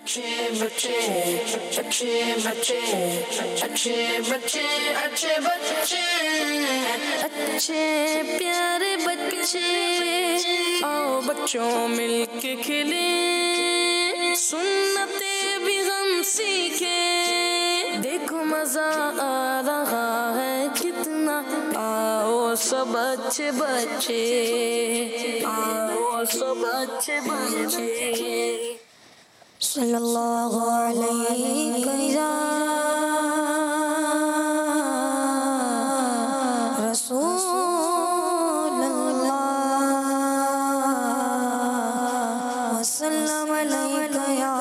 अच्छे बच्चे अच्छे बच्चे अच्छे बच्चे अच्छे बच्चे अच्छे प्यारे बच्चे आओ बच्चों मिलके खेले सुन्नते भी हम सीखे देखो मजा आ रहा है कितना आओ सब अच्छे बच्चे आओ सब अच्छे बच्चे सल्लल्लाहु अलैहि या रसूलल्लाह वसल्लम अलैका या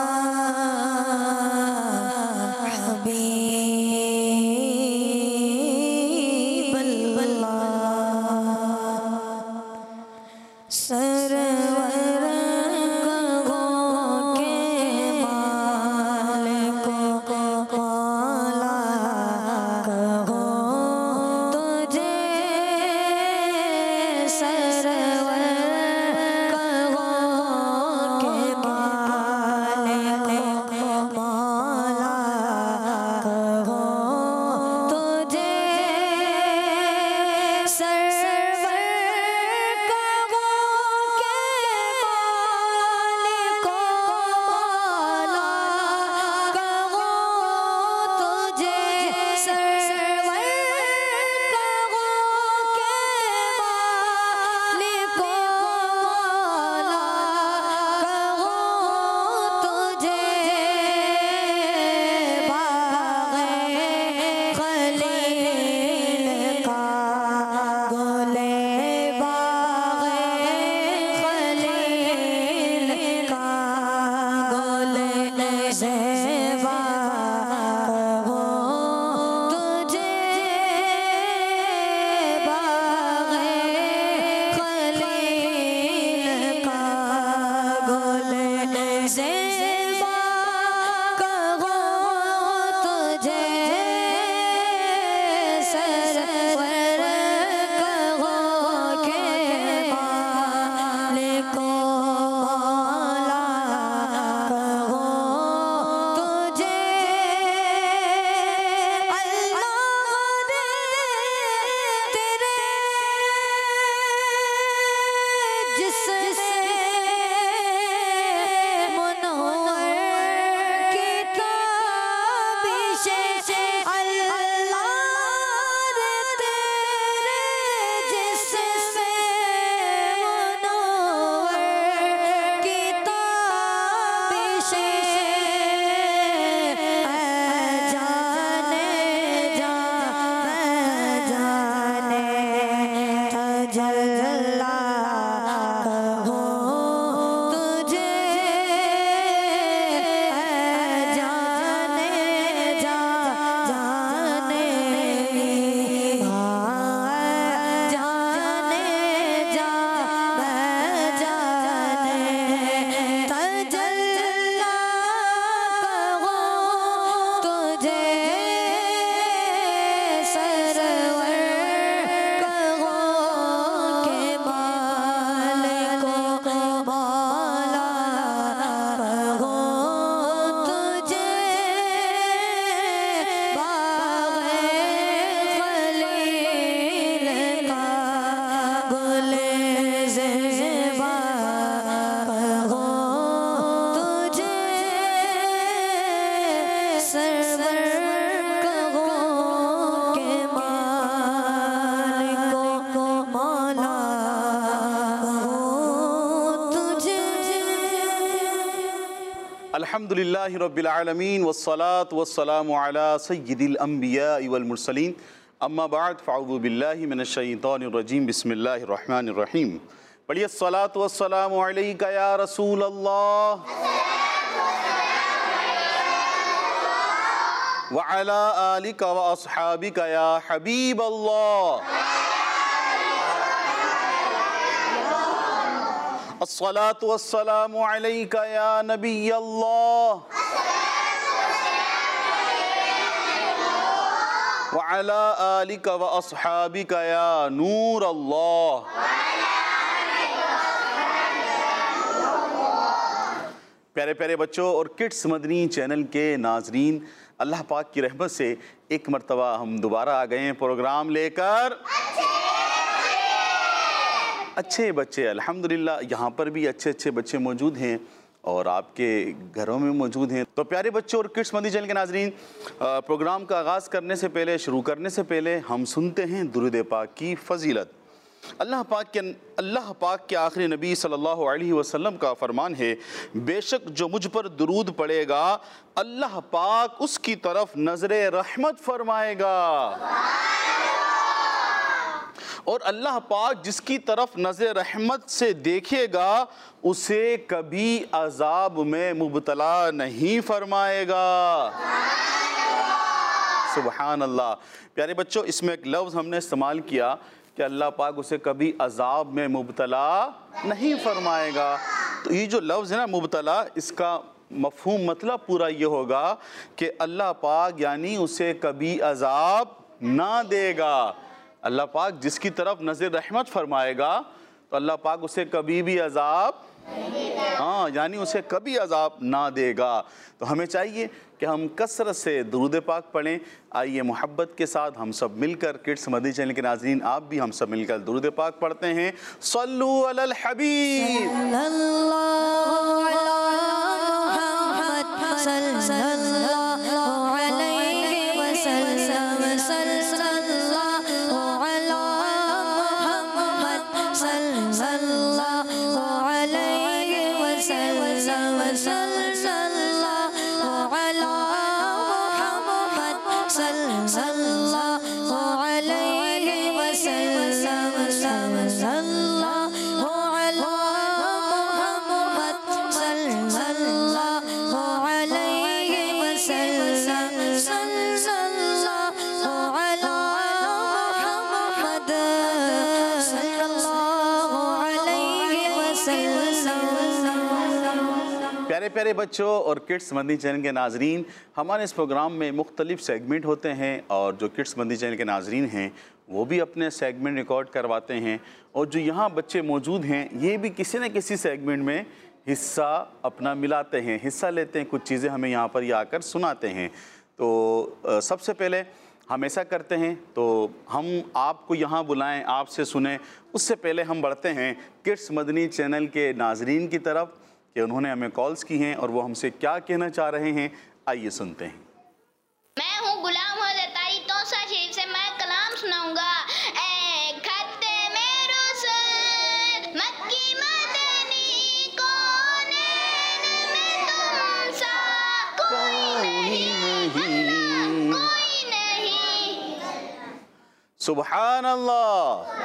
हबीबल्लाह अल्हम्दुलिल्लाहि रब्बिल आलमीन वस्सलातु वस्सलामु अला सय्यिदिल अंबियाइ वल मुरसलीन अम्मा बाद फ़अऊज़ु बिल्लाहि मिनश शैतानिर रजीम बिस्मिल्लाहिर रहमानिर रहीम। पढ़िए अस्सलातु वस्सलामु अलैका या रसूल अल्लाह व अला आलिका व अस्हाबिका या हबीब अल्लाह। अस्सलातु वस्सलामु अलैका या नबी अल्लाह व अला आलिका व अस्हाबिका या नूर अल्लाह। प्यारे प्यारे बच्चों और किड्स मदनी चैनल के नाजरीन, अल्लाह पाक की रहमत से एक मरतबा हम दोबारा आ गए हैं प्रोग्राम लेकर। अच्छे बच्चे, अल्हम्दुलिल्लाह यहाँ पर भी अच्छे अच्छे बच्चे मौजूद हैं और आपके घरों में मौजूद हैं। तो प्यारे बच्चों और किड्स मदनी चैनल के नाजरीन, प्रोग्राम का आगाज़ करने से पहले, शुरू करने से पहले हम सुनते हैं दुरूद पाक की फ़जीलत। अल्लाह पाक के आखिरी नबी सल्लल्लाहु अलैहि वसल्लम का फरमान है, बेशक जो मुझ पर दुरूद पड़ेगा अल्लाह पाक उसकी तरफ नज़रे रहमत फरमाएगा और अल्लाह पाक जिसकी तरफ नज़र रहमत से देखेगा उसे कभी अजाब में मुब्तला नहीं फरमाएगा। सुबहान अल्लाह। प्यारे बच्चों, इसमें एक लफ्ज़ हमने इस्तेमाल किया कि अल्लाह पाक उसे कभी अजाब में मुब्तला नहीं फरमाएगा। तो ये जो लफ्ज़ है ना मुब्तला, इसका मफ़हूम मतलब पूरा ये होगा कि अल्लाह पाक यानी उसे कभी अजाब ना देगा। अल्लाह पाक जिसकी तरफ नज़र रहमत फरमाएगा तो अल्लाह पाक उसे कभी भी अजाब, यानी उसे कभी अजाब ना देगा। तो हमें चाहिए कि हम कसरत से दुरूद पाक पढ़ें। आइए मोहब्बत के साथ हम सब मिलकर, किड्स मदनी चैनल के नाज़रीन आप भी हम सब मिलकर दुरूद पाक पढ़ते हैं। सल्लू अलल हबीब प्यारे प्यारे बच्चों और किड्स मदनी चैनल के नाजरीन, हमारे इस प्रोग्राम में मुख्तलिफ सेगमेंट होते हैं और जो किड्स मदनी चैनल के नाजरीन हैं वो भी अपने सेगमेंट रिकॉर्ड करवाते हैं और जो यहाँ बच्चे मौजूद हैं ये भी किसी न किसी सेगमेंट में हिस्सा अपना मिलाते हैं, हिस्सा लेते हैं, कुछ चीज़ें हमें यहाँ पर आकर सुनाते हैं। तो सबसे पहले हम ऐसा करते हैं तो हम आपको यहाँ बुलाएं, आपसे सुने, उससे पहले हम बढ़ते हैं किड्स मदनी चैनल के नाजरीन की तरफ कि उन्होंने हमें कॉल्स की हैं और वो हमसे क्या कहना चाह रहे हैं। आइए सुनते हैं। मैं हूँ गुलाम हज़रत तौसा शरीफ से मैं कलाम सुनाऊंगा। ए खत्ते में रुसूल मक्की मदनी कौनैन में तुम सा कोई नहीं। सुभान अल्लाह।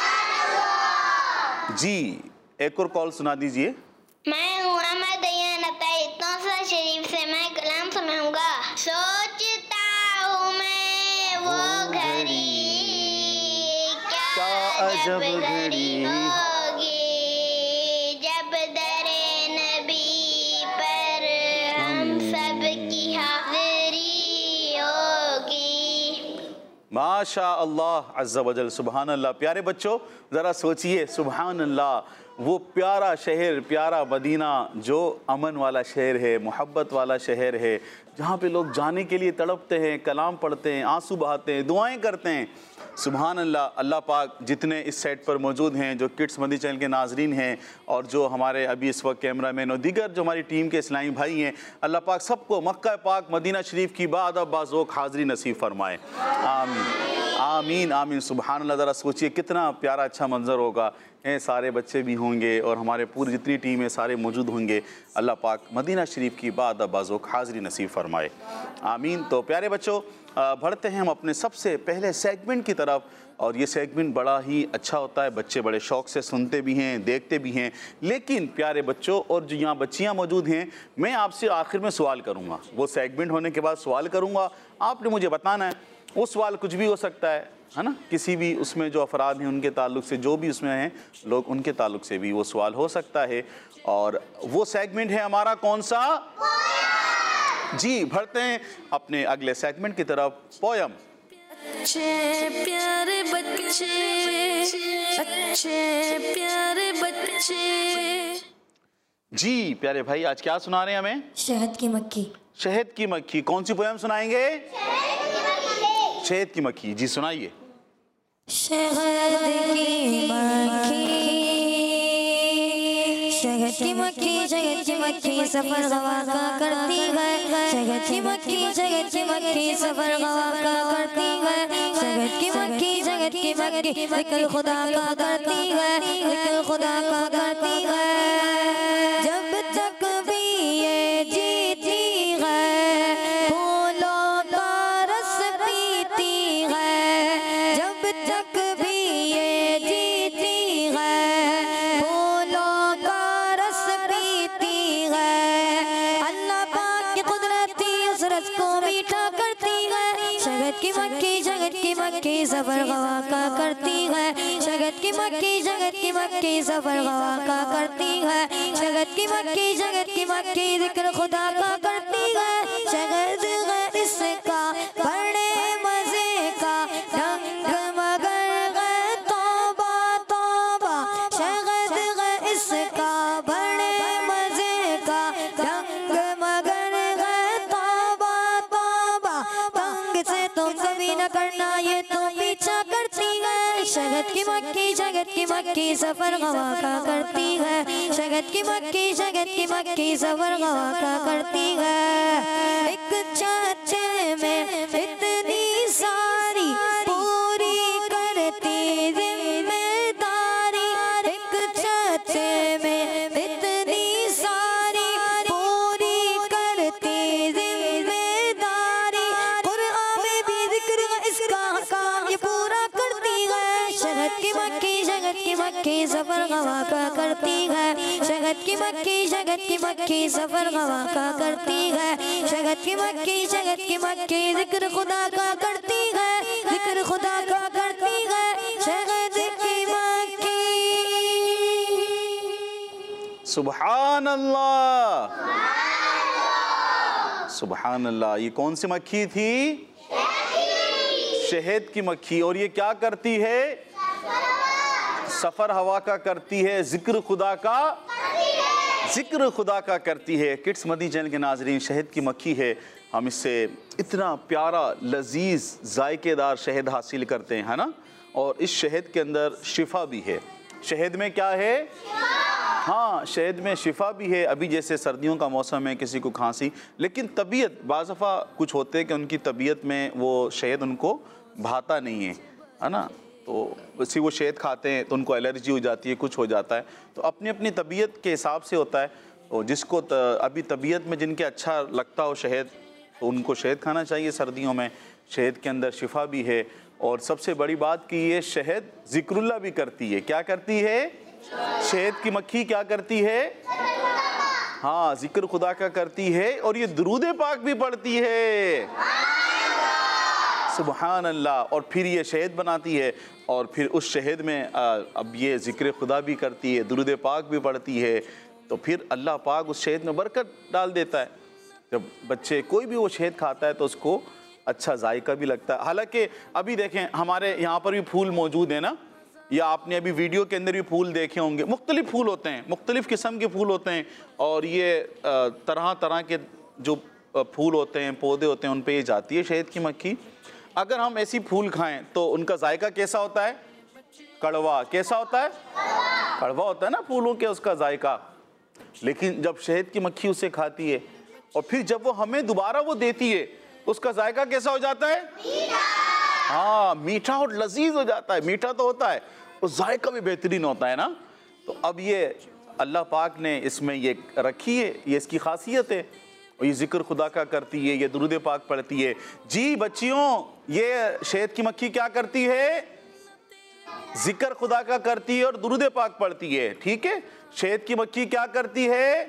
जी, एक और कॉल सुना दीजिए। मैं हूँ अहमद तौसा शरीफ से मैं कलाम सुनाऊंगा। सोचता हूँ मैं वो घड़ी क्या अजब घड़ी होगी जब दरे नबी पर हम सब की हाज़िरी होगी। माशा अल्लाह अज़्ज़ा वजल, सुभान अल्लाह। प्यारे बच्चों ज़रा सोचिए, सुभान अल्लाह, वो प्यारा शहर, प्यारा मदीना जो अमन वाला शहर है, मोहब्बत वाला शहर है, जहाँ पे लोग जाने के लिए तड़पते हैं, कलाम पढ़ते हैं, आंसू बहाते हैं, दुआएं करते हैं। सुभान अल्लाह। अल्लाह पाक जितने इस सेट पर मौजूद हैं, जो किड्स मदनी चैनल के नाजरीन हैं और जो हमारे अभी इस वक्त कैमरा मैन और दीगर जो हमारी टीम के इस्लामी भाई हैं, अल्लाह पाक सबको मक्का पाक मदीना शरीफ की बाअदब बाज़ौक़ हाज़िरी नसीब फरमाए। आमीन आमीन आमीन। सुभान अल्लाह। ज़रा सोचिए कितना प्यारा अच्छा मंजर होगा, सारे बच्चे भी होंगे और हमारे पूरी जितनी टीम है सारे मौजूद होंगे। अल्लाह पाक मदीना शरीफ की बाअदब बाज़ौक़ हाज़िरी नसीब फरमाए। आमीन। तो प्यारे बच्चों, बढ़ते हैं हम अपने सबसे पहले सेगमेंट की तरफ और ये सेगमेंट बड़ा ही अच्छा होता है, बच्चे बड़े शौक़ से सुनते भी हैं, देखते भी हैं। लेकिन प्यारे बच्चों और जो यहाँ बच्चियाँ मौजूद हैं, मैं आपसे आखिर में सवाल करूँगा, वो सेगमेंट होने के बाद सवाल करूँगा, आपने मुझे बताना है। वो सवाल कुछ भी हो सकता है ना, किसी भी उसमें जो अफराद हैं उनके ताल्लुक़ से, जो भी उसमें हैं लोग उनके ताल्लुक़ से भी वो सवाल हो सकता है। और वो सेगमेंट है हमारा कौन सा? जी, बढ़ते हैं अपने अगले सेगमेंट की तरफ। पोयम। अच्छे प्यारे बच्चे, अच्छे प्यारे बच्चे। जी प्यारे भाई, आज क्या सुना रहे हैं हमें? शहद की मक्खी। शहद की मक्खी। कौन सी पोयम सुनाएंगे? शहद की मक्खी। जी सुनाइए। शहद की मक्खी, शहद की मक्खी, शहद की मक्खी सफर गवा का करती है। शहद की मक्खी, शहद की मक्खी सफर गवा का करती है। शहद की मक्खी, शहद की मक्खी जिक्र खुदा का करती है, जिक्र खुदा का करती है। जब तक भी ये जीती है फूलों का रस पीती है। जब तक भी ये जीती है फूलों का रस पीती है। अल्लाह पाक की कुदरती उस रस को मीठा करती है। शहद की मक्खी, शहद की मक्खी सफर गवा का करती है। शहद की मक्खी, शहद की मक्खी सफर गवा का करती है। शहद की मक्खी, शहद की मक्खी जिक्र खुदा का करती है। शहद है इसका बड़े मजे का ढंग मगर है तौबा तौबा। शहद है इसका बड़े मजे का ढंग मगर है तौबा तौबा। तंग से तुम कभी न करना ये तो पीछा करती है। शहद की मक्खी, शहद की मक्खी सफर गवा का करती है। शहद की मक्खी, शहद की मक्खी सफर गवा का करती है। एक छाछे में इतनी सारी पूरी करती जिम्मेदारी। एक छाछे में इतनी सारी पूरी करती जिम्मेदारी। कुरान में भी जिक्र इसका काम ये पूरा करती है। शहद की मक्खी, शहद की मक्खी सफर गवा का करती है। शहद की मक्खी, शहद की मक्खी सफर गवा का करती है। शहद की मक्खी, शहद की मक्खी जिक्र खुदा का करती है, जिक्र खुदा का करती है। शहद की मक्खी। सुभान अल्लाह, सुभान अल्लाह। ये कौन सी मक्खी थी? शहद की मक्खी। और ये क्या करती है? सफर हवा का करती है, जिक्र खुदा का, जिक्र खुदा का करती है। किड्स मदी चैनल के नाजरीन, शहद की मक्खी है, हम इससे इतना प्यारा लजीज जायकेदार शहद हासिल करते हैं, है ना। और इस शहद के अंदर शिफा भी है। शहद में क्या है? हाँ, शहद में शिफा भी है। अभी जैसे सर्दियों का मौसम है, किसी को खांसी, लेकिन तबीयत बाज़ दफ़ा कुछ होते हैं कि उनकी तबीयत में वो शहद उनको भाता नहीं है ना, तो वैसे वो शहद खाते हैं तो उनको एलर्जी हो जाती है, कुछ हो जाता है। तो अपनी अपनी तबीयत के हिसाब से होता है। और जिसको अभी तबीयत में जिनके अच्छा लगता हो शहद, तो उनको शहद खाना चाहिए सर्दियों में। शहद के अंदर शिफा भी है। और सबसे बड़ी बात कि ये शहद जिक्रुल्लाह भी करती है। क्या करती है? शहद की मक्खी क्या करती है? हाँ, जिक्र खुदा का करती है। और ये दुरूद पाक भी पढ़ती है, सुभान अल्लाह। और फिर ये शहद बनाती है, और फिर उस शहद में अब ये जिक्र खुदा भी करती है, दुरूद पाक भी पढ़ती है। तो फिर अल्लाह पाक उस शहद में बरकत डाल देता है। जब बच्चे कोई भी वो शहद खाता है तो उसको अच्छा जायका भी लगता है। हालांकि अभी देखें, हमारे यहाँ पर भी फूल मौजूद है ना, या आपने अभी वीडियो के अंदर भी फूल देखे होंगे। मुख्तलिफ फूल होते हैं, मुख्तलिफ किस्म के फूल होते हैं। और ये तरह तरह के जो फूल होते हैं, पौधे होते हैं, उन पर ये जाती है शहद की मक्खी। अगर हम ऐसी फूल खाएं तो उनका जायका कैसा होता है? कड़वा। कैसा होता है? कड़वा होता है ना फूलों के उसका जायका। लेकिन जब शहद की मक्खी उसे खाती है और फिर जब वो हमें दोबारा वो देती है, उसका जायका कैसा हो जाता है? हाँ, मीठा और लजीज हो जाता है। मीठा तो होता है, उस जायका भी बेहतरीन होता है ना। तो अब ये अल्लाह पाक ने इसमें ये रखी है, ये इसकी खासियत है। और ये जिक्र खुदा का करती है, ये दुरूद पाक पढ़ती है। जी बच्चियों, ये शहद की मक्खी क्या करती है? जिक्र खुदा का करती है और दुरूद पाक पढ़ती है। ठीक है, शहद की मक्खी क्या करती है?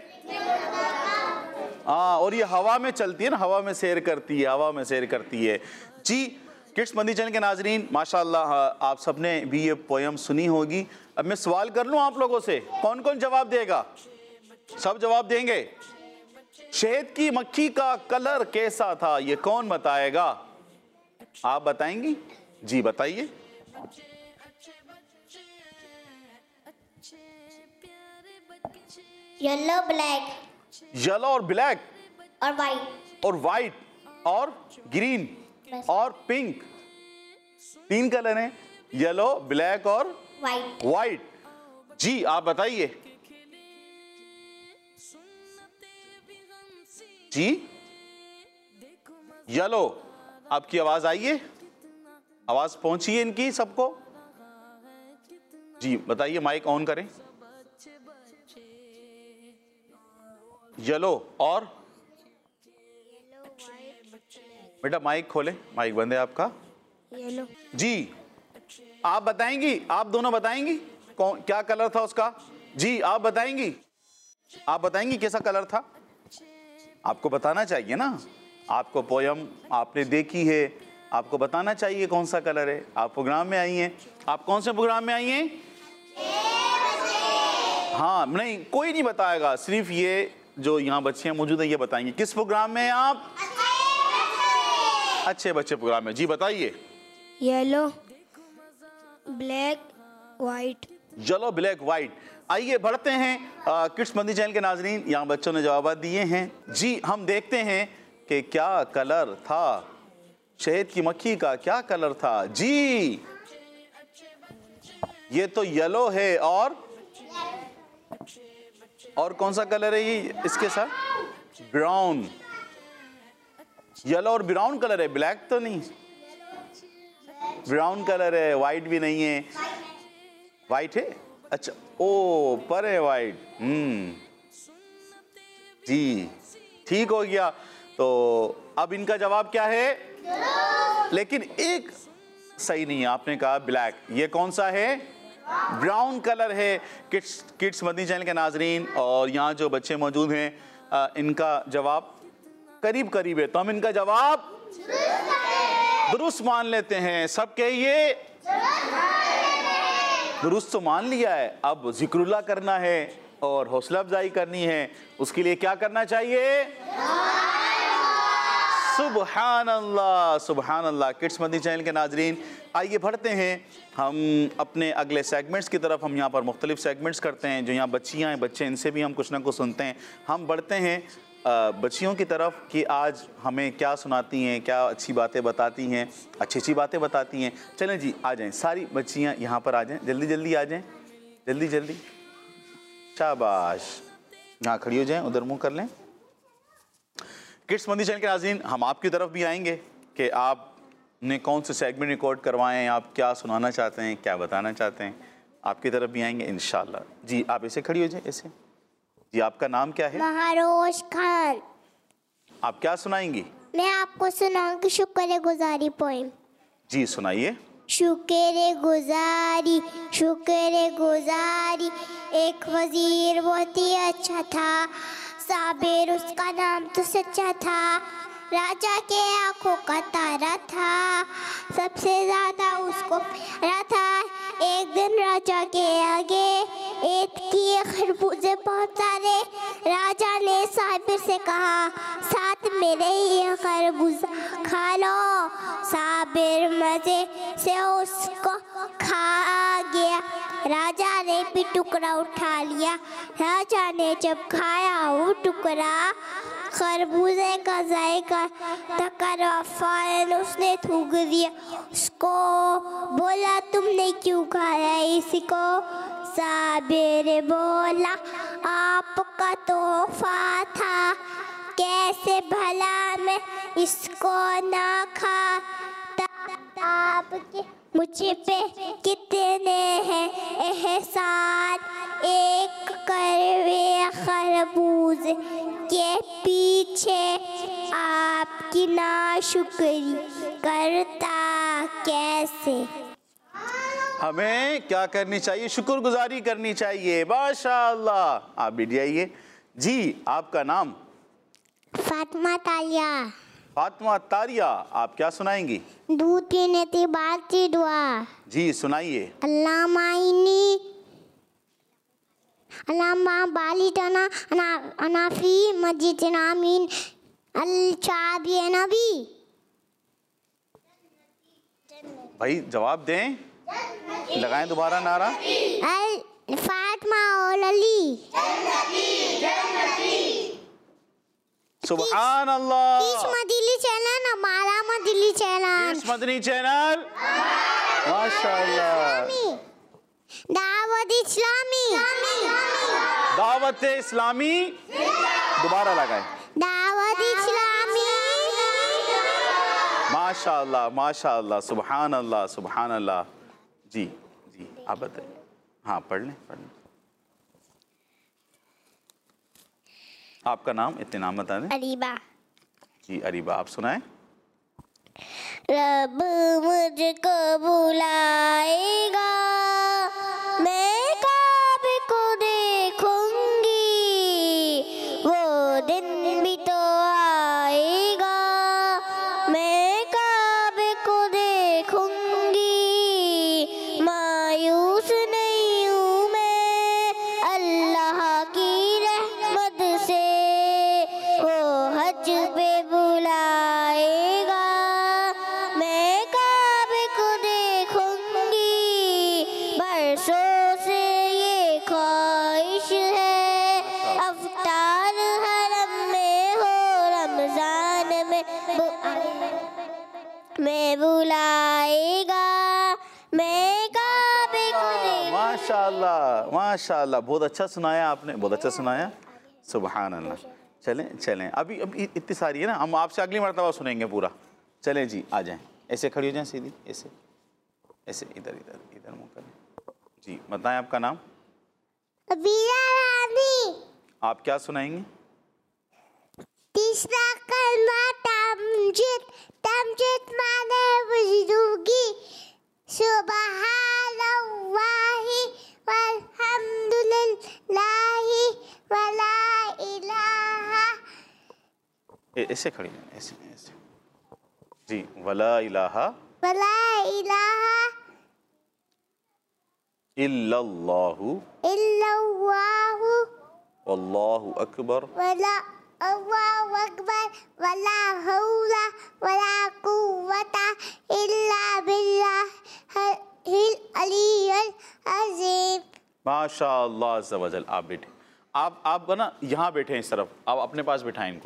हाँ, और ये हवा में चलती है ना, हवा में सैर करती है, हवा में सैर करती है। जी किड्स मदी चैनल के नाजरीन, माशाअल्लाह आप सबने भी ये पोयम सुनी होगी। अब मैं सवाल कर लूँ आप लोगों से, कौन कौन जवाब देगा? सब जवाब देंगे। शहद की मक्खी का कलर कैसा था, ये कौन बताएगा? आप बताएंगी? जी बताइए। येलो ब्लैक येलो और ब्लैक और वाइट और वाइट और ग्रीन और पिंक, 3 कलर हैं, येलो, ब्लैक और वाइट। वाइट। जी आप बताइए। जी येलो, आपकी आवाज आई है? आवाज पहुंची है इनकी सबको? जी बताइए, माइक ऑन करें। येलो और बेटा माइक खोले, माइक बंद है आपका। येलो। जी आप बताएंगी, आप दोनों बताएंगी कौन क्या कलर था उसका? जी आप बताएंगी, आप बताएंगी कैसा कलर था? आपको बताना चाहिए ना, आपको पोयम आपने देखी है, आपको बताना चाहिए कौन सा कलर है। आप प्रोग्राम में आई हैं, आप कौन से प्रोग्राम में आई हैं? हाँ नहीं, कोई नहीं बताएगा, सिर्फ ये जो यहाँ बच्चियाँ मौजूद है ये बताएंगी। किस प्रोग्राम में हैं आप? अच्छे बच्चे प्रोग्राम में। जी बताइए। Yellow, black, white. Yellow, black, white. आइए बढ़ते हैं किड्स मंदी चैनल के नाजरीन, यहाँ बच्चों ने जवाब दिए हैं। जी हम देखते हैं कि क्या कलर था शहद की मक्खी का, क्या कलर था? जी ये तो येलो है और कौन सा कलर है ये इसके साथ? ब्राउन। येलो और ब्राउन कलर है, ब्लैक तो नहीं, ब्राउन कलर है, वाइट भी नहीं है। वाइट है? अच्छा, ओ पर है वाइट। जी ठीक हो गया। तो अब इनका जवाब क्या है? लेकिन एक सही नहीं है, आपने कहा ब्लैक। ये कौन सा है? ब्राउन कलर है। किड्स मदनी चैनल के नाजरीन और यहाँ जो बच्चे मौजूद हैं इनका जवाब करीब करीब है, तो हम इनका जवाब दुरुस्त मान लेते हैं। सब कहिए दुरुस्त तो मान लिया है, अब जिक्रुल्लाह करना है और हौसला अफजाई करनी है। उसके लिए क्या करना चाहिए? सुबहान अल्लाह, सुबहान अल्लाह। किड्स मदनी चैनल के नाजरीन आइए बढ़ते हैं हम अपने अगले सेगमेंट्स की तरफ। हम यहाँ पर मुख्तलिफ सेगमेंट्स करते हैं, जो यहाँ बच्चियाँ हैं बच्चे, इनसे भी हम कुछ ना कुछ सुनते हैं। हम बढ़ते हैं बच्चियों की तरफ कि आज हमें क्या सुनाती हैं, क्या अच्छी बातें बताती हैं, अच्छी अच्छी बातें बताती हैं। चलें जी आ जाएं, सारी बच्चियाँ यहाँ पर आ जाएं, जल्दी जल्दी आ जाएं, जल्दी जल्दी। शाबाश, यहाँ खड़ी हो जाएं, उधर मुँह कर लें। किड्स मंदी चैनल के नाज़रीन हम आपकी तरफ भी आएंगे कि आपने कौन से सेगमेंट रिकॉर्ड करवाएं, आप क्या सुनाना चाहते हैं, क्या बताना चाहते हैं, आपकी तरफ भी आएंगे इंशाल्लाह। जी आप ऐसे खड़ी हो जाएं, ऐसे। जी आपका नाम क्या है? महारोश खान। आप क्या सुनाएंगी? मैं आपको सुनाऊंगी शुक्र गुजारी पोएम। जी सुनाइए। शुक्र गुजारी एक वजीर बहुत ही अच्छा था, साबिर उसका नाम तो सच्चा था, राजा के आंखों का तारा था, सबसे ज्यादा उसको प्यारा था। एक दिन राजा के आगे एक किए खरबूजे बहुत सारे, राजा ने साबिर से कहा साथ मेरे ये खरबूजा खा लो। साबिर मजे से उसको खा गया, राजा ने भी टुकड़ा उठा लिया। राजा ने जब खाया वो टुकड़ा, खरबूजे का जायका तकरा फौरन उसने थूक दिया उसको, बोला तुमने क्यों खाया इसको? साबिर बोला आपका तोहफा था, कैसे भला मैं इसको ना खाता। आपके मुझे पे कितने हैं एहसान, एक कड़वे खरबूज के पीछे आपकी नाशुक्री करता कैसे। हमें क्या करनी चाहिए? शुक्रगुजारी करनी चाहिए। माशाअल्लाह। आप भी आइए। जी आपका नाम? फातिमा तालिया। फातिमा तारिया, आप क्या सुनाएंगी? दूध पीने की बात की दुआ। जी सुनाइए। अल्लामा बाली तना अनाफी मस्जिद नामीन अल चाबी नबी। भाई जवाब दें, लगाएं दोबारा नारा। अल फातिमा और अली। सुभान अल्लाह। किस मदनी चैनल, हमारा मदनी चैनल। किस मदनी चैनल? माशाअल्लाह। दावत इस्लामी। दावत इस्लामी। दोबारा लगाए। दावत इस्लामी। माशाअल्लाह माशाअल्लाह, सुभान अल्लाह सुभान अल्लाह। जी जी आप बताइए। हाँ पढ़ लें पढ़ लें। आपका नाम, इतने नाम बता दें। अरीबा। जी अरीबा, आप सुनाएं। रब मुझको बुलाएगा, मैं काबे को देखूंगी, वो दिन भी तो आएगा, मैं काबे को देखूंगी, मायूस नहीं हूँ मैं अल्लाह की रहमत से, वो हज पे बुलाएगा, मैं काबे को देखूंगी, बरसों से ये ख्वाहिश है, अफ्तार हरम में हो, रमजान में बुलाएगा, मैं काबे को माशाअल्लाह माशाअल्लाह, बहुत अच्छा सुनाया आपने, बहुत अच्छा सुनाया। सुभान अल्लाह। चलें चलें, अभी इतनी सारी है ना, हम आपसे अगली मर्तबा सुनेंगे पूरा। चलें जी, आ जाएं, ऐसे खड़ी हो जाएं सीधी, ऐसे ऐसे, इधर इधर इधर मुँह करें। जी बताएं आपका नाम। बीरा रानी। आप क्या सुनाएंगे? तीसरा कलमा तमजीद, तमजीद माने बुजुर्गी, सुबहानल्लाहि वल्हम्दुलिल्लाहि वला इलाहा। ऐसे खड़ी हैं, ऐसे ऐसे। जी वला इलाहा इल्लल्लाहु वल्लाहु अकबर वला अल्लाहु अकबर वला हौला वला कुव्वता इल्ला बिल्लाहिल अलीय्यिल अज़ीम। माशाअल्लाह अज़्ज़ा वजल। आप बैठे, आप ना यहाँ बैठे हैं इस तरफ, आप अपने पास बिठाएं इनको।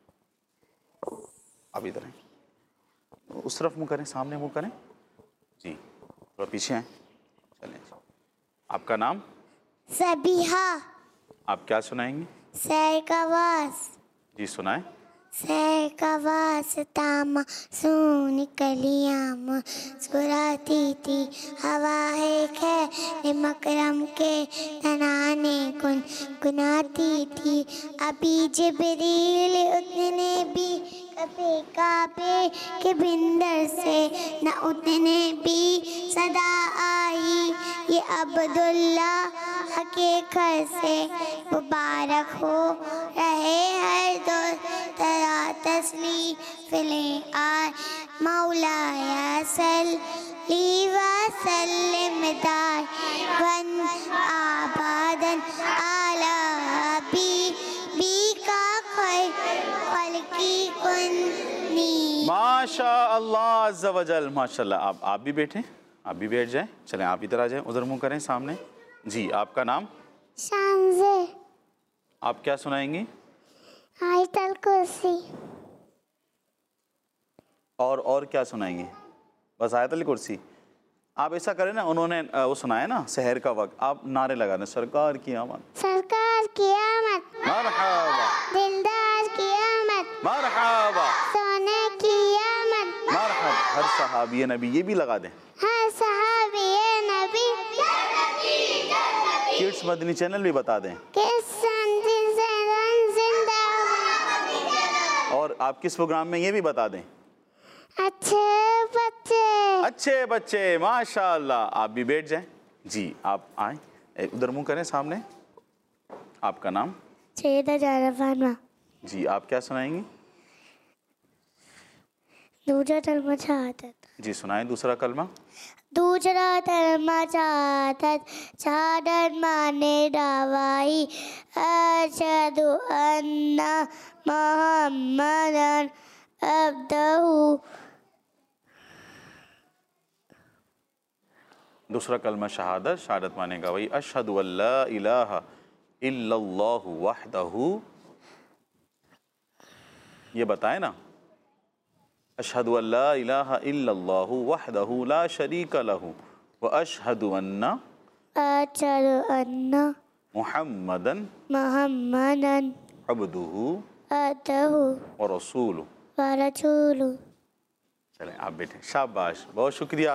आप इधर हैं, उस तरफ मुँह करें, सामने मुँह करें। जी थोड़ा पीछे हैं। चलें जी। आपका नाम? सबीहा। आप क्या सुनाएंगे? सैर का वास। जी सुनाएं। सैर का वास्ता मासूम कलियां मुस्कुराती थी, हवा है खैर मकरम के तनाने गुनगुनाती थी, अभी जिब्रील उतने भी कभी काबे के बिंदर से न उतने भी सदा आई, ये अब्दुल्ला के घर से मुबारक हो रहे हर दो तेरा तस्लीफले आए, मौलाया सल्ली व सल्लिम दाइमन आबादन अला हबीबिका खैर खल्की कुन्नी। माशा अल्लाह अज़्ज़ा वजल, माशाअल्लाह। आप भी बैठें, आप भी बैठ जाएं। चलें आप इधर आ जाएं, उधर मुँह करें सामने। जी आपका नाम? शांजे। आप क्या सुनाएंगी? आयतल कुर्सी। और क्या सुनाएंगे? बस आयतल कुर्सी। आप ऐसा करें ना, उन्होंने वो सुनाया ना सहर का वक्त, आप नारे लगा दें, सरकार की आमद, सरकार की आमद, मरहबा, दिलदार की आमद, मरहबा, सोने की आमद, मरहबा। हर सहाबी नबी, ये भी लगा दें। हर सहाबी नबी, किड्स मदनी चैनल भी बता दें। और आप किस प्रोग्राम में, ये भी बता दें। अच्छे बच्चे, अच्छे बच्चे, माशाअल्लाह। आप भी बैठ जाएं। जी आप आए, उधर मुँह करें सामने। आपका नाम? सैयदा जारफाना। जी आप क्या सुनाएंगी? दूसरा कलमा शहादत। जी सुनाएं दूसरा कलमा। दूसरा कलमा शहादत, शहादत माने गवाही, अशहदु अन्ना मुहम्मदन अब्दुहु दूसरा कलमा शहादत, शहादत माने का वही अशहदु अल्ला इलाहा इल्लल्लाहु वहदहू, ये बताए ना, अशहदु अल्ला इलाहा इल्लल्लाहु वहदहू ला शरीका लहू व अशहदु अन्ना मुहम्मदन अब्दुहू व रसूलुहू। चलें आप बैठे, शाबाश, बहुत शुक्रिया।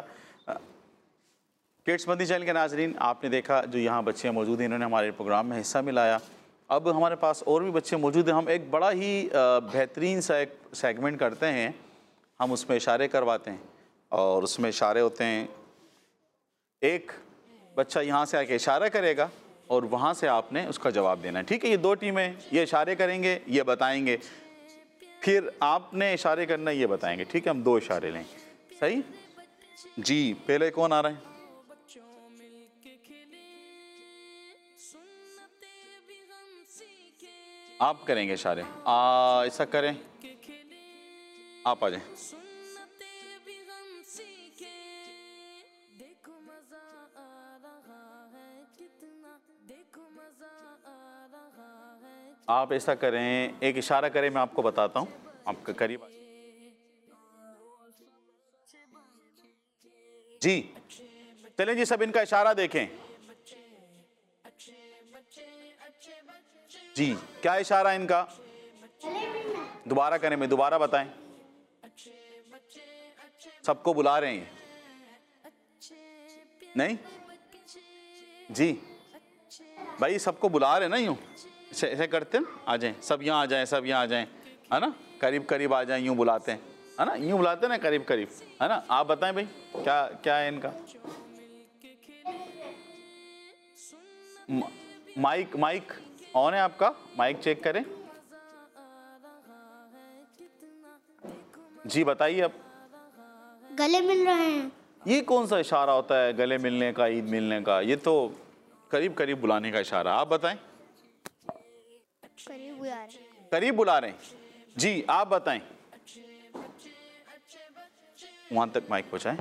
किड्स मदी चैनल के नाजरीन, आपने देखा जो यहाँ बच्चे मौजूद हैं, इन्होंने हमारे प्रोग्राम में हिस्सा मिलाया। अब हमारे पास और भी बच्चे मौजूद हैं। हम एक बड़ा ही बेहतरीन सा एक सेगमेंट करते हैं, हम उसमें इशारे करवाते हैं और उसमें इशारे होते हैं, एक बच्चा यहाँ से आके इशारा करेगा और वहाँ से आपने उसका जवाब देना है। ठीक है, ये दो टीमें, ये इशारे करेंगे, ये बताएंगे, फिर आपने इशारे करना, ये बताएंगे। ठीक है, हम दो इशारे लें, सही जी। पहले कौन आ रहा है? आप करेंगे इशारे, ऐसा करें, आप आ जाएं। आप ऐसा करें, एक इशारा करें, मैं आपको बताता हूँ, आपके करीब जी। चलें जी, सब इनका इशारा देखें जी। क्या इशारा है इनका? दोबारा करें, मैं दोबारा बताएं। सबको बुला रहे हैं नहीं जी भाई, सबको बुला रहे हैं ना, यूं ऐसे करते हैं, आ जाएं, सब यहाँ आ जाएं, सब यहाँ आ जाएं, है ना, करीब करीब आ जाएं, यूं बुलाते हैं, है ना, यूं बुलाते हैं ना, करीब करीब, है ना। आप बताएं भाई, क्या क्या है इनका? माइक माइक ऑन है आपका? माइक चेक करें जी, बताइए अब। गले मिल रहे हैं। ये कौन सा इशारा होता है, गले मिलने का, ईद मिलने का? ये तो करीब करीब बुलाने का इशारा। आप बताएं। करीब बुला रहे हैं। करीब बुला रहे हैं जी, आप बताएं। वहां तक माइक पहुंचाएं,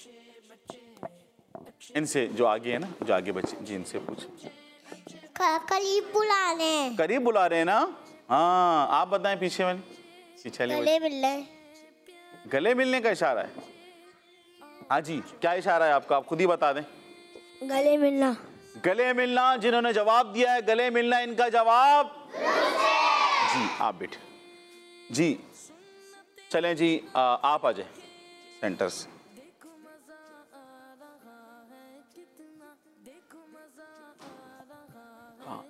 इनसे जो आगे है ना, जो आगे बच्चे जी, इनसे पूछ। करीब बुला रहे हैं। करीब बुला रहे हैं ना? हाँ, आप बताएं पीछे वाले, पीछे वाले। गले मिल रहे हैं। गले मिलने का इशारा है। हाँ जी, क्या इशारा है आपका? आप खुद ही बता दें। गले मिलना। गले मिलना, जिन्होंने जवाब दिया है गले मिलना, इनका जवाब जी। आप बैठे जी। चलें जी, आप आ जाए सेंटर से। हाँ,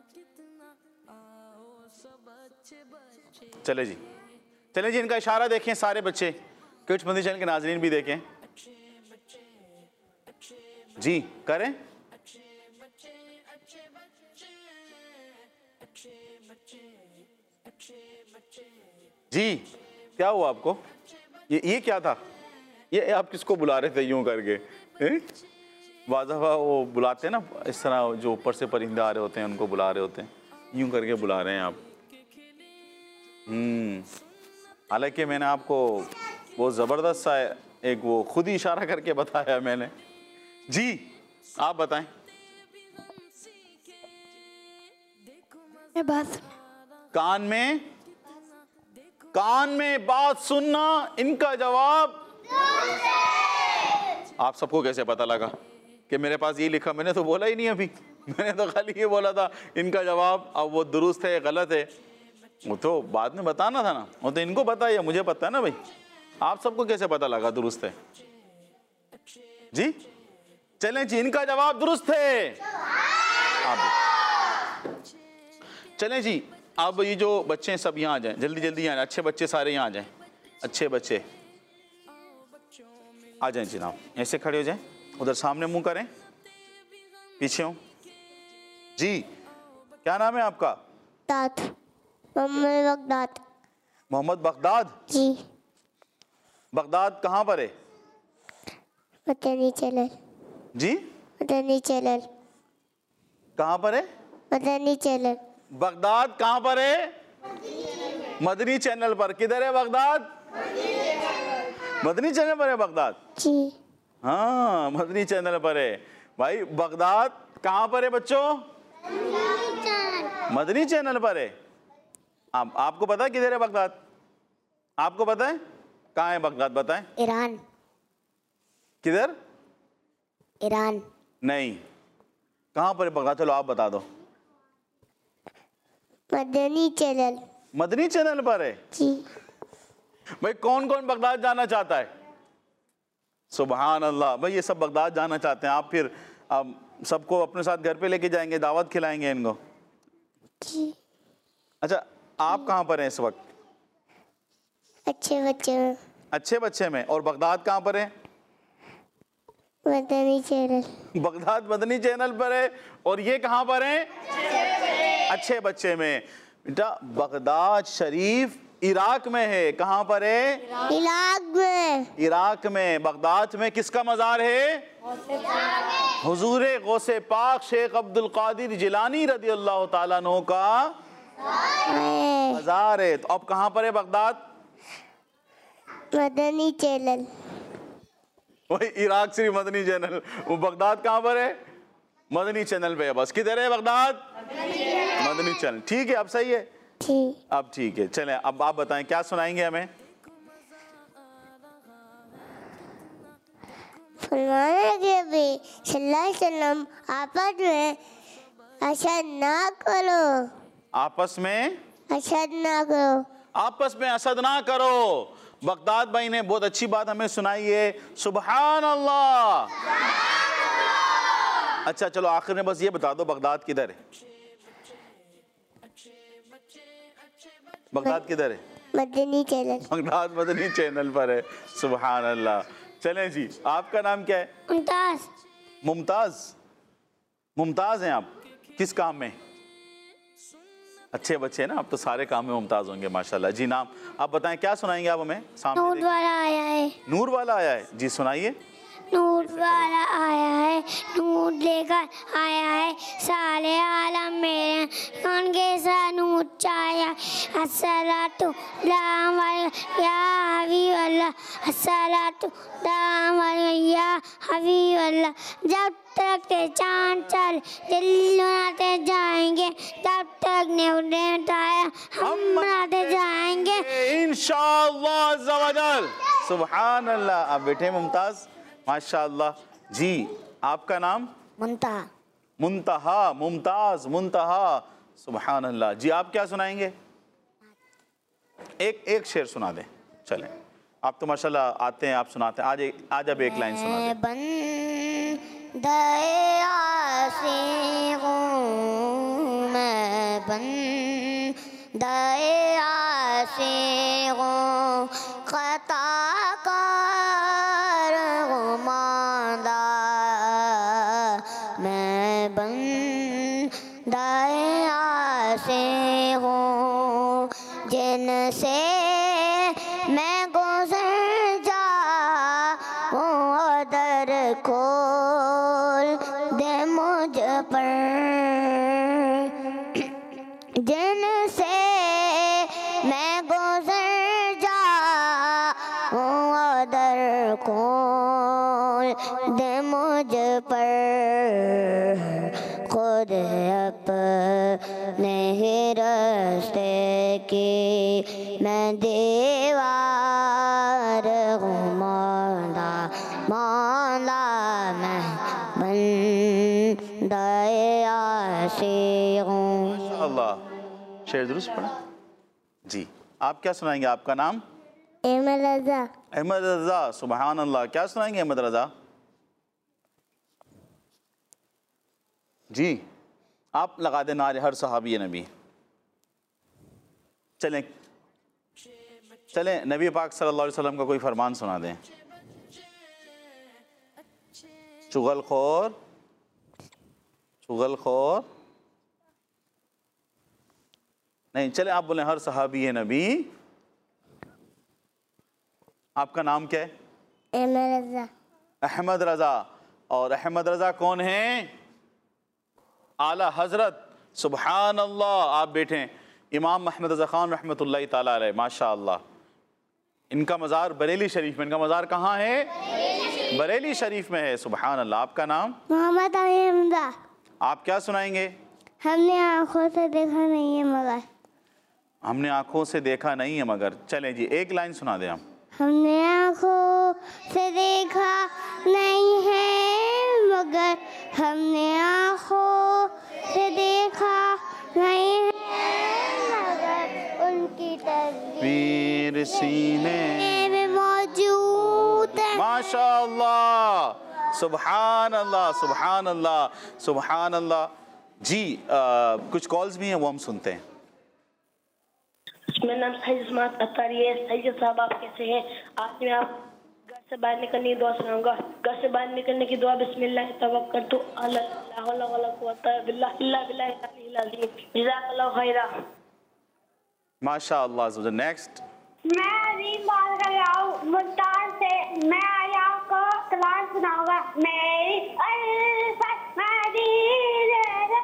चले जी, चलें जी, इनका इशारा देखें सारे बच्चे, किड्स मदी चैनल के नाजरीन भी देखें जी। करें जी। क्या हुआ आपको? ये क्या था? ये आप किसको बुला रहे थे यूं करके? वाजवा वो बुलाते हैं ना इस तरह, जो ऊपर से परिंदे आ रहे होते हैं उनको बुला रहे होते हैं, यूं करके बुला रहे हैं आप। हालांकि मैंने आपको वो ज़बरदस्त सा एक वो खुद ही इशारा करके बताया मैंने जी। आप बताएं। बस कान में बात सुनना, इनका जवाब। आप सबको कैसे पता लगा कि मेरे पास ये लिखा? मैंने तो बोला ही नहीं अभी, मैंने तो खाली ये बोला था इनका जवाब। अब वो दुरुस्त है गलत है वो तो बाद में बताना था ना, वो तो इनको पता है, मुझे पता है ना भाई। आप सबको कैसे पता लगा दुरुस्त है जी? चलें जी, इनका जवाब दुरुस्त है। आप चलें जी, अब ये जो बच्चे हैं सब यहाँ आ जाएं, जल्दी जल्दी यहाँ, अच्छे बच्चे सारे यहाँ आ जाएं, अच्छे बच्चे आ जाएं जनाब, ऐसे खड़े हो जाएं, उधर सामने मुंह करें, पीछे हो जी। क्या नाम है आपका? Mohammad Baghdad. Mohammad Baghdad ji. Baghdad कहाँ पर है? मदनी चैनल जी। मदनी चैनल कहाँ पर है? मदनी चैनल। बगदाद कहाँ पर है? मदनी चैनल पर। किधर है बगदाद? मदनी चैनल पर है बगदाद जी। हाँ, मदनी चैनल पर है। भाई बगदाद कहाँ पर है बच्चों? मदनी चैनल पर है। आपको पता है किधर है बगदाद? आपको पता है कहाँ है बगदाद? बताएं। ईरान। किधर? ईरान। नहीं, कहाँ पर है बगदाद? चलो आप बता दो। मदनी चैनल। मदनी चैनल पर है जी। भाई कौन कौन बगदाद जाना चाहता है? सुभान अल्लाह। भाई ये सब बगदाद जाना चाहते हैं। आप फिर आप सबको अपने साथ घर पे लेके जाएंगे, दावत खिलाएंगे इनको? जी। अच्छा, आप कहाँ पर हैं इस वक्त? अच्छे बच्चे में। अच्छे बच्चे में। और बगदाद कहाँ पर है? Madani channel. Baghdad Madani channel पर है। और ये कहाँ पर है? अच्छे बच्चे में। बेटा बगदाद शरीफ इराक में है। कहाँ पर है? इराक में। इराक में। बगदाद में किसका मज़ार है? हुजूर गौसे पाक शेख अब्दुल कादिर जिलानी रदी अल्लाह ताला अन्हु का मज़ार है। तो अब कहाँ पर है बगदाद? मदनी चैनल। वही इराक से मदनी चैनल। वो बगदाद कहाँ पर है? मदनी चैनल पे है। बस किधर है बगदाद? मदनी चैनल। ठीक है, अब सही है। ठीक। अब ठीक है। चलें अब आप बताएं क्या सुनाएंगे हमें? फरमाने लगे भी सल्लल्लाहु अलैहि वसल्लम आपस में असद ना करो। आपस में असद ना करो। आपस में असद ना करो। बगदाद भाई ने बहुत अच्छी बात हमें सुनाई है। सुभान अल्लाह। अच्छा चलो आखिर में बस ये बता दो बगदाद किधर है? बगदाद किधर है? Madani channel. Baghdad Madani channel पर है। सुभान अल्लाह। चलें जी, आपका नाम क्या है? मुमताज। मुमताज। मुमताज हैं आप? किस काम में? अच्छे बच्चे हैं ना, आप तो सारे काम में मुमताज होंगे माशाल्लाह। जी नाम आप बताएं, क्या सुनाएंगे आप हमें? सामने नूर वाला आया है। नूर वाला आया है। जी सुनाइए। नूर वाला आया है, नूर लेकर आया है, साले आलम मेरे कौन के साथ नूर चाया। अस्सलातु लाम या हबीब अल्लाह, अस्सलातु लाम या हबीब अल्लाह। जब तक के चांद चल दिल बनाते जाएंगे, तब तक ने उन्हें उठाया हम बनाते जाएंगे इंशाअल्लाह अज़्ज़ा वजल। सुभान अल्लाह। आप बैठे मुमताज माशाअल्लाह। जी आपका नाम? मुंतहा। मुंतहा। मुमताज मुंतहा। सुभान अल्लाह। जी आप क्या सुनाएंगे? एक शेर सुना दें। चलें, आप तो माशाल्लाह आते हैं, आप सुनाते हैं। आज अब एक लाइन सुना दें। बंदे आसिक़ हूँ मैं, बंदे आसिक़ हूँ, ख़ताकार गुमादा मैं, बंदे आसिक़ हूँ जिनसे मैं गुज़र जाऊँ, दर खोल दे मुझ पर, जिनसे मैं गुज़र जाऊँ, दर खोल दे मुझ पर, खुद अपने ही रास्ते की मैं दीवार हूँ, मौला मौला मैं बंदे आशिक़ हूँ। माशाअल्लाह। शेर दुरुस्त पढ़ा। जी आप क्या सुनाएंगे? आपका नाम? अहमद रज़ा। अहमद रज़ा। सुभान अल्लाह। क्या सुनाएंगे अहमद रज़ा? जी आप लगा दे नारे हर सहाबी नबी। चलें चलें नबी पाक सल्लल्लाहु अलैहि वसल्लम का कोई फरमान सुना दें। चुगलखोर चुगलखोर नहीं, चले आप बोले हर सहाबी नबी। आपका नाम क्या है? अहमद रज़ा। अहमद रज़ा। और अहमद रज़ा कौन है? आला हज़रत। सुभान अल्लाह। आप बैठे इमाम अहमद रज़ा ख़ान रहमतुल्लाहि ताला अलैह माशाअल्लाह। इनका मज़ार बरेली शरीफ में। इनका मज़ार कहाँ है? बरेली शरीफ में है। सुभान अल्लाह। आपका नाम? मोहम्मद अली हमजा। आप क्या सुनाएंगे? हमने आँखों से देखा नहीं है मगर। हमने आँखों से देखा नहीं है मगर। चलें जी, एक लाइन सुना दें आप। हमने आँखों से देखा नहीं है मगर, हमने आँखों से देखा नहीं है मगर, उनकी तस्वीर वीर सीने में मौजूद है। माशाअल्लाह, सुभान अल्लाह, सुभान अल्लाह, सुभान अल्लाह। जी कुछ कॉल्स भी हैं, वो हम सुनते हैं। मेरा नाम सईद उस्मान अत्तारी है। सईद साहब आप कैसे हैं? आज मैं आप घर से बाहर निकलने की दुआ सुनाऊंगा। घर से बाहर निकलने की दुआ बिस्मिल्लाह तवक्कलतु अला ला हौला वला कुव्वता इल्ला बिल्लाह अल अज़ीम। जज़ाकल्लाहु खैरा। माशाअल्लाह। नेक्स्ट। मैं अजीम बात कर रहा हूँ मुल्तान से। मैं आज आपको कलाम सुनाऊंगा। मेरी अल्फत मदीने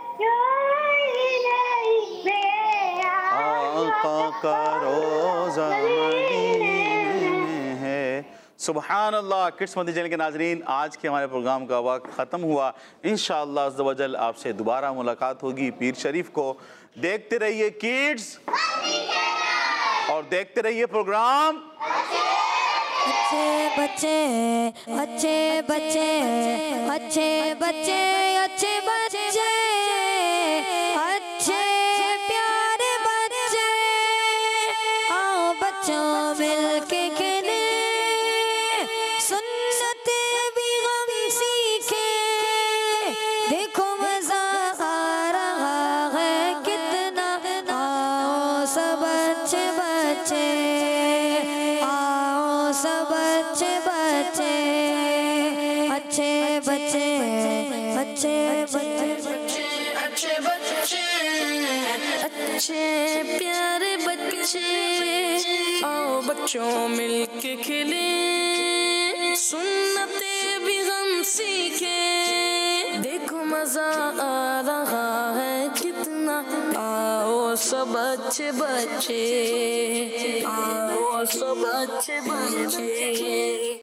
आका का रोज़ा मदीने में है। सुभान अल्लाह। किड्स मदनी चैनल के नाजरीन, आज के हमारे प्रोग्राम का वक्त ख़त्म हुआ। इंशाअल्लाह अज़्ज़ व जल आपसे दोबारा मुलाकात होगी पीर शरीफ को। देखते रहिए किड्स और देखते रहिए प्रोग्राम। अच्छे बच्चे, अच्छे बच्चे, अच्छे बच्चे, अच्छे बच्चे, अच्छे प्यारे बच्चे, आओ बच्चों मिलके खेले, सुन्नत भी हम सीखे, देखो मजा आ रहा है कितना, आओ सब अच्छे बच्चे, आओ सब अच्छे बच्चे, अच्छे बच्चे, अच्छे बच्चे, अच्छे बच्चे, अच्छे प्यारे बच्चे, आओ बच्चों मिलके खेले, सुन्नतें भी हम सीखे, देखो मजा आ रहा है कितना, आओ सब अच्छे बच्चे, आओ सब अच्छे बच्चे।